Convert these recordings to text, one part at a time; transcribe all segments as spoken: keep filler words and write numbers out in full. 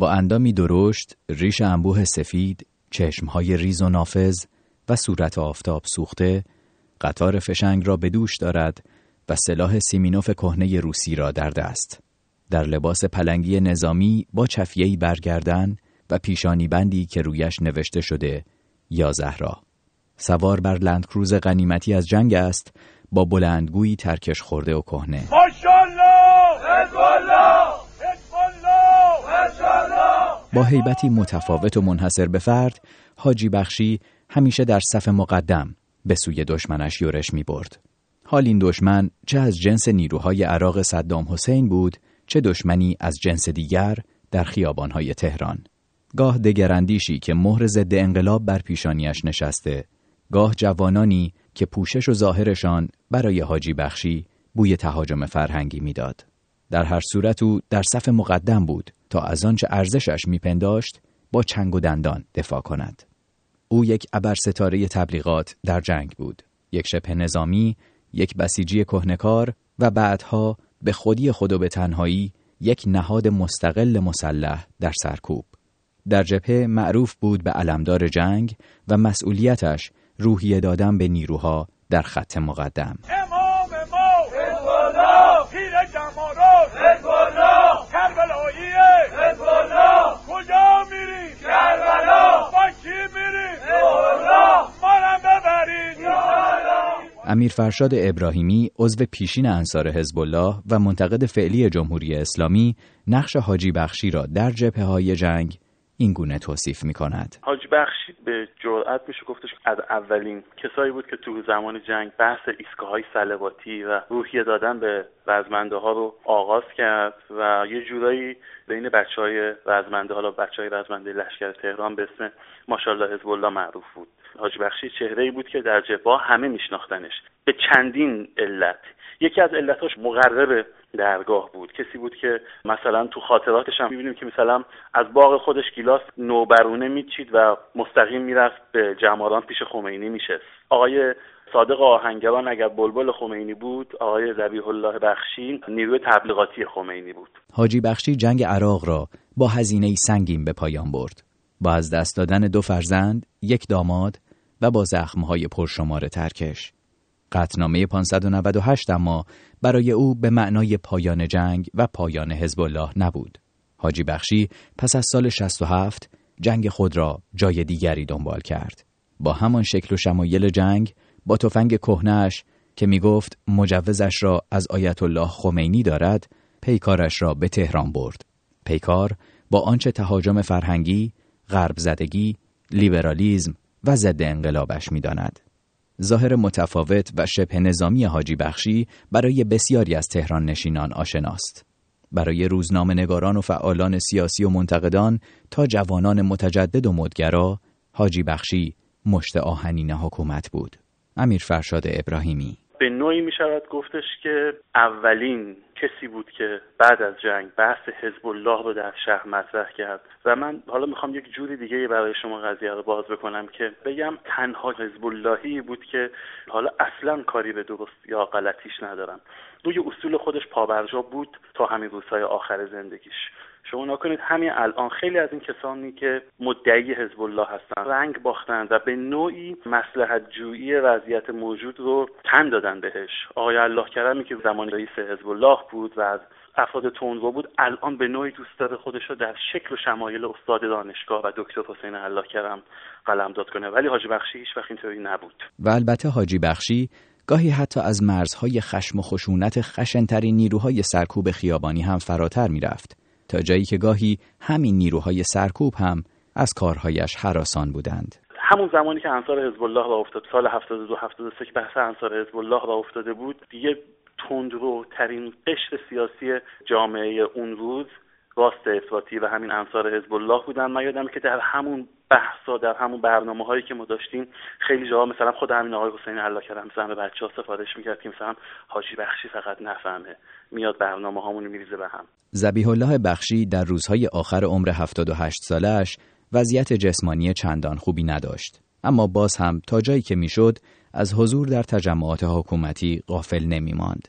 با اندامی درشت، ریش انبوه سفید، چشمهای ریز و نافذ و صورت آفتاب سوخته، قطار فشنگ را به دوش دارد و سلاح سیمینوف کهنه روسی را در دست. در لباس پلنگی نظامی با چفیه‌ای برگردن و پیشانی بندی که رویش نوشته شده یا زهرا. سوار بر لندکروز غنیمتی از جنگ است با بلندگویی ترکش خورده و کهنه. ماشاءالله! حزب الله! حزب الله! ماشاءالله! با هیبتی متفاوت و منحصر به فرد، حاجی بخشی همیشه در صف مقدم به سوی دشمنش یورش می برد. حال این دشمن چه از جنس نیروهای عراق صدام حسین بود، چه دشمنی از جنس دیگر در خیابانهای تهران. گاه دگراندیشی که مهر ضد انقلاب بر پیشانیش نشسته، گاه جوانانی که پوشش و ظاهرشان برای حاجی بخشی بوی تهاجم فرهنگی میداد. در هر صورت او در صف مقدم بود تا از آنچه ارزشش میپنداشت با چنگ و دندان دفاع کند. او یک ابرستاره تبلیغات در جنگ بود، یک شبه نظامی، یک بسیجی کهنکار و بعدها به خودی خود و به تنهایی یک نهاد مستقل مسلح در سرکوب. در جبهه معروف بود به علمدار جنگ و مسئولیتش روحیه دادن به نیروها در خط مقدم. امام ما حزب الله، پیر جمارات حزب الله، کربلاییه حزب الله. کجا میری؟ کربلا. با کی میری؟ حزب الله. منم ببرید یا الله. امیر فرشاد ابراهیمی عضو پیشین انصار حزب الله و منتقد فعلی جمهوری اسلامی نقش حاجی بخشی را در جبهه‌های جنگ این گونه توصیف می‌کند. حاجی بخشی به جرئت میشه گفتش از اولین کسایی بود که تو زمان جنگ بحث ایستگاه‌های صلواتی و روحیه دادن به رزمنده‌ها رو آغاز کرد و یه جورایی بین بچهای رزمنده، حالا بچهای رزمنده لشکر تهران به اسم ماشاءالله حزب الله معروف بود. حاجی بخشی چهره‌ای بود که در جبهه همه میشناختنش به چندین علت. یکی از علتاش مقرب درگاه بود. کسی بود که مثلا تو خاطراتش هم می‌بینیم که مثلا از باغ خودش گیلاس نوبرونه میچید و مستقیم میرفت به جماران پیش خمینی میشست. آقای صادق آهنگران اگر بلبل خمینی بود، آقای ذبیح الله بخشی نیروی تبلیغاتی خمینی بود. حاجی بخشی جنگ عراق را با هزینه‌ای سنگین به پایان برد. با از دست دادن دو فرزند، یک داماد و با زخم‌های پرشمار ترکش. قطعنامه پانصد و نود و هشت اما برای او به معنای پایان جنگ و پایان حزب الله نبود. حاجی بخشی پس از سال شصت و هفت جنگ خود را جای دیگری دنبال کرد. با همان شکل و شمایل جنگ، با تفنگ کهنه‌اش که می گفت مجوزش را از آیت الله خمینی دارد، پیکارش را به تهران برد. پیکار با آنچه تهاجم فرهنگی، غرب زدگی، لیبرالیسم و ضد انقلابش می داند. ظاهر متفاوت و شبه نظامی حاجی بخشی برای بسیاری از تهران نشینان آشناست. برای روزنامه نگاران و فعالان سیاسی و منتقدان تا جوانان متجدد و مدگرا، حاجی بخشی مشت آهنین حکومت بود. امیر فرشاد ابراهیمی: به نوعی می شود گفتش که اولین کسی بود که بعد از جنگ بحث حزب الله رو در شهر مطرح کرد و من حالا میخوام یک جوری دیگه برای شما قضیه رو باز بکنم که بگم تنها حزب اللهی بود که حالا اصلا کاری به درست یا غلطیش ندارم، روی اصول خودش پابرجا بود تا همین روزهای آخر زندگیش. شما نکنید همین الان خیلی از این کسانی که مدعی حزب الله هستن رنگ باختن و به نوعی مصلحت جویی وضعیت موجود رو تن دادن بهش. آقای الله کرمی که زمان رئیس حزب الله بود و از افراد تندرو بود، الان به نوعی دوست داره خودش رو در شکل و شمایل استاد دانشگاه و دکتر حسین الله کرم قلمداد کنه، ولی حاجی بخشی هیچ وقت اینطوری نبود. و البته حاجی بخشی گاهی حتی از مرزهای خشم و خشونت خشن‌ترین نیروهای سرکوب خیابانی هم فراتر می‌رفت، تا جایی که گاهی همین نیروهای سرکوب هم از کارهایش هراسان بودند. همون زمانی که انصار حزب الله را افتاد، سال هفتاد و دو هفتاد و سه که بحث انصار حزب الله را افتاده بود، دیگه تندرو ترین قشر سیاسی جامعه اون روز راست افراطی و همین انصار حزب الله بودن. من یادم که در همون بحثا، در همون برنامه هایی که ما داشتیم، خیلی جاها مثلا خود همین آقای حسین الله کرم مثلا به بچه‌ها سفارش می‌کرد که مثلا حاجی بخشی فقط نفهمه، میاد برنامه هامون میریزه به هم. ذبیح الله بخشی در روزهای آخر عمر هفتاد و هشت سالش وضعیت جسمانی چندان خوبی نداشت، اما باز هم تا جایی که میشد از حضور در تجمعات حکومتی غافل نمی‌ماند.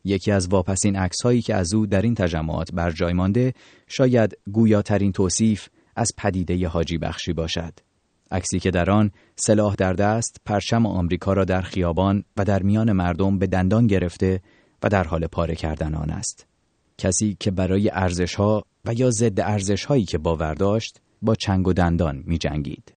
یکی از واپسین عکس‌هایی که از او در این تجمعات بر جای مانده شاید گویاترین توصیف از پدیده حاجی بخشی باشد. عکسی که در آن سلاح در دست پرچم آمریکا را در خیابان و در میان مردم به دندان گرفته و در حال پاره کردن آن است. کسی که برای ارزش‌ها و یا ضد ارزش‌هایی که باور داشت با چنگ و دندان می‌جنگید.